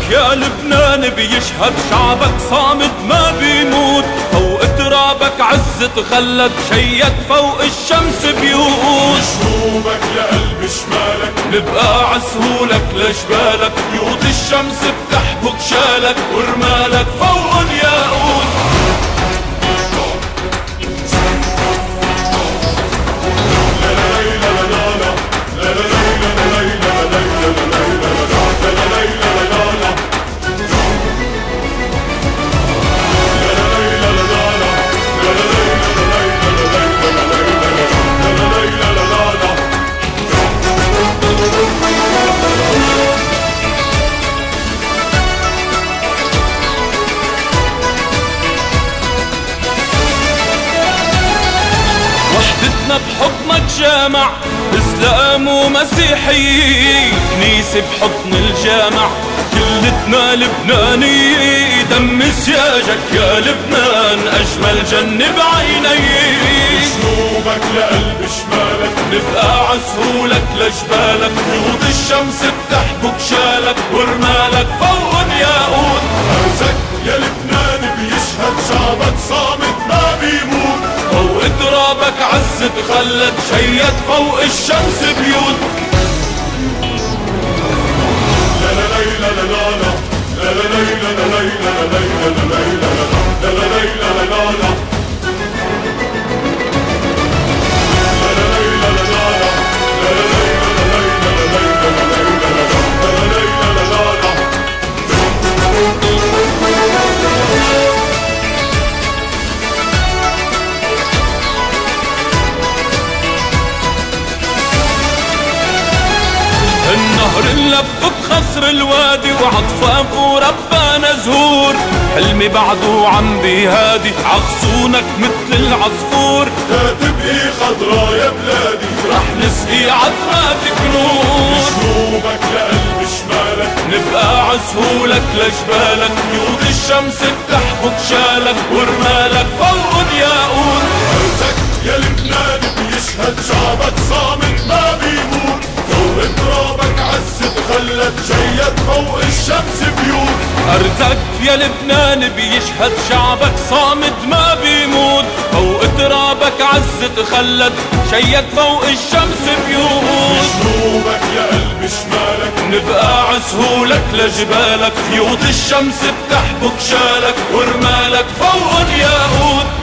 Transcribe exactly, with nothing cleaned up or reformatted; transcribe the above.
يا لبنان بيشهد شعبك صامد ما بيموت، فوق ترابك عز تخلد شيك فوق الشمس بيوت. شروبك لقلب شمالك نبقى عسهولك لجبالك، بيوت الشمس بتحبك شالك ورمالك فوق الياقوت. وحدتنا بحضنك جامع، اسلام ومسيحية، كنيسة بحضن الجامع، كلتنا لبنانية. دم سياجك يا لبنان أجمل جنة بعيني. شروبك لقلب شمالك نبقى عسهولك لجبالك، بيوت الشمس بتحبك شالك ورمالك فوق الياقوت. عزك يا لبنان بيشهد شعبك صامت ما بيموت، فوق ترابك عز تخلد شيد فوق الشمس بيوت. لا لا لا لا لا لا لا لا لا لا لا لا لا لا لا. النهر اللف بخصر الوادي وعطفاف وربانا زهور، حلمي بعده عم بيهادي عغصونك مثل العصفور. لا تبقي خضرا يا بلادي رح نسقي عطراتك نور. شروبك لقلب شمالك نبقى عسهولك لجبالك، بيوت الشمس بتحبك شالك ورمالك فوق الياقوت. عزك يا لبنان بيشهد شعبك صامت ما بيموت، فوق ترابك عز تخلد شيد فوق الشمس بيوت. أرزك يا لبنان بيشهد شعبك صامد ما بيموت، فوق ترابك عز تخلد شيد فوق الشمس بيوت. شروبك يا قلب شمالك نبقى عسهولك لجبالك، بيوت الشمس بتحبك شالك ورمالك فوق الياقوت.